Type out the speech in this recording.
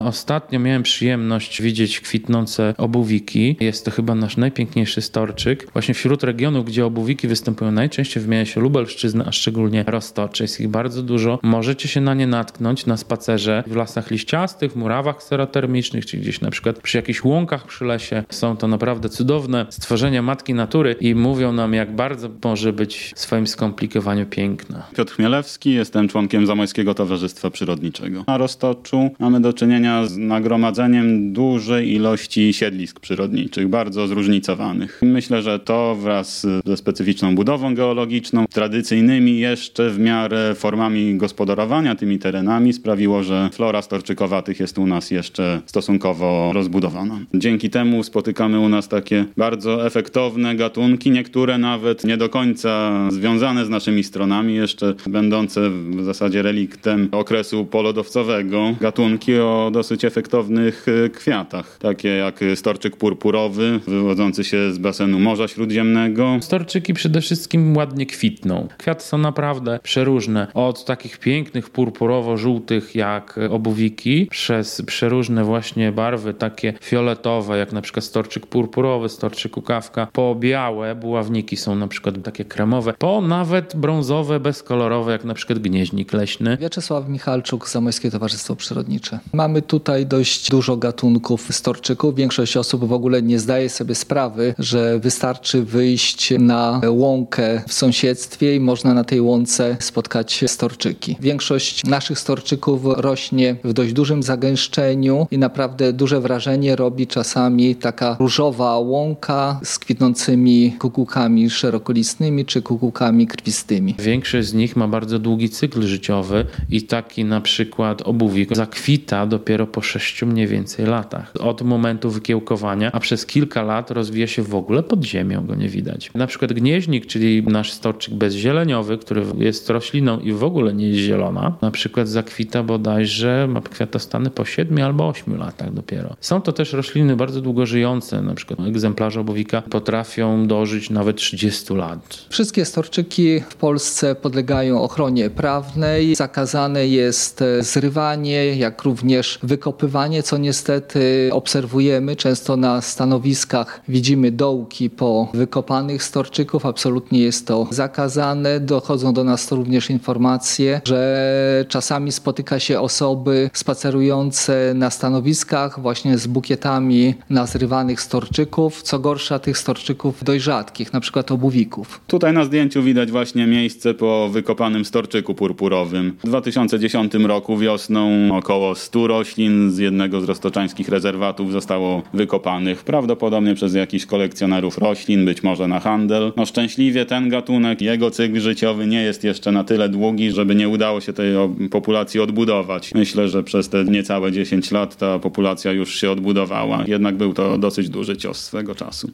Ostatnio miałem przyjemność widzieć kwitnące obuwiki. Jest to chyba nasz najpiękniejszy storczyk. Właśnie wśród regionów, gdzie obuwiki występują najczęściej, wymienia się Lubelszczyzna, a szczególnie Roztocze. Jest ich bardzo dużo. Możecie się na nie natknąć na spacerze w lasach liściastych, murawach serotermicznych, czy gdzieś na przykład przy jakichś łąkach przy lesie. Są to naprawdę cudowne stworzenia matki natury i mówią nam, jak bardzo może być w swoim skomplikowaniu piękna. Piotr Chmielewski, jestem członkiem Zamojskiego Towarzystwa Przyrodniczego. Na Roztoczu mamy do czynienia z nagromadzeniem dużej ilości siedlisk przyrodniczych, bardzo zróżnicowanych. Myślę, że to wraz ze specyficzną budową geologiczną, tradycyjnymi jeszcze w miarę formami gospodarowania tymi terenami sprawiło, że flora storczykowatych jest u nas jeszcze stosunkowo rozbudowana. Dzięki temu spotykamy u nas takie bardzo efektowne gatunki, niektóre nawet nie do końca związane z naszymi stronami, jeszcze będące w zasadzie reliktem okresu polodowcowego. Gatunki o dosyć efektownych kwiatach, takie jak storczyk purpurowy, wywodzący się z basenu Morza Śródziemnego. Storczyki przede wszystkim ładnie kwitną. Kwiaty są naprawdę przeróżne. Od takich pięknych purpurowo-żółtych jak obuwiki, przez przeróżne właśnie barwy, takie fioletowe, jak na przykład storczyk purpurowy, storczyk kukawka, po białe buławniki są na przykład takie kremowe, po nawet brązowe, bezkolorowe, jak na przykład gnieźnik leśny. Wiaczesław Michalczuk, Zamojskie Towarzystwo Przyrodnicze. Mamy tutaj dość dużo gatunków storczyków. Większość osób w ogóle nie zdaje sobie sprawy, że wystarczy wyjść na łąkę w sąsiedztwie i można na tej łące spotkać storczyki. Większość naszych storczyków rośnie w dość dużym zagęszczeniu i naprawdę duże wrażenie robi czasami taka różowa łąka z kwitnącymi kukułkami szerokolistnymi czy kukułkami krwistymi. Większość z nich ma bardzo długi cykl życiowy i taki na przykład obuwik zakwita dopiero po 6 mniej więcej latach. Od momentu wykiełkowania, a przez kilka lat rozwija się w ogóle pod ziemią, go nie widać. Na przykład gnieźnik, czyli nasz storczyk bezzieleniowy, który jest rośliną i w ogóle nie jest zielona, na przykład zakwita bodajże, ma kwiatostany po 7 albo 8 latach dopiero. Są to też rośliny bardzo długo żyjące, na przykład egzemplarze obuwika potrafią dożyć nawet 30 lat. Wszystkie storczyki w Polsce podlegają ochronie prawnej. Zakazane jest zrywanie, jak również wykopywanie, co niestety obserwujemy. Często na stanowiskach widzimy dołki po wykopanych storczyków. Absolutnie jest to zakazane. Dochodzą do nas również informacje, że czasami spotyka się osoby spacerujące na stanowiskach właśnie z bukietami nazrywanych storczyków. Co gorsza, tych storczyków dość rzadkich, na przykład obuwików. Tutaj na zdjęciu widać właśnie miejsce po wykopanym storczyku purpurowym. W 2010 roku wiosną około 100 roślin z jednego z roztoczańskich rezerwatów zostało wykopanych. Prawdopodobnie przez jakichś kolekcjonerów roślin, być może na handel. Szczęśliwie ten gatunek, jego cykl życiowy nie jest jeszcze na tyle długi, żeby nie udało się tej populacji odbudować. Myślę, że przez te niecałe 10 lat ta populacja już się odbudowała. Jednak był to dosyć duży cios swego czasu.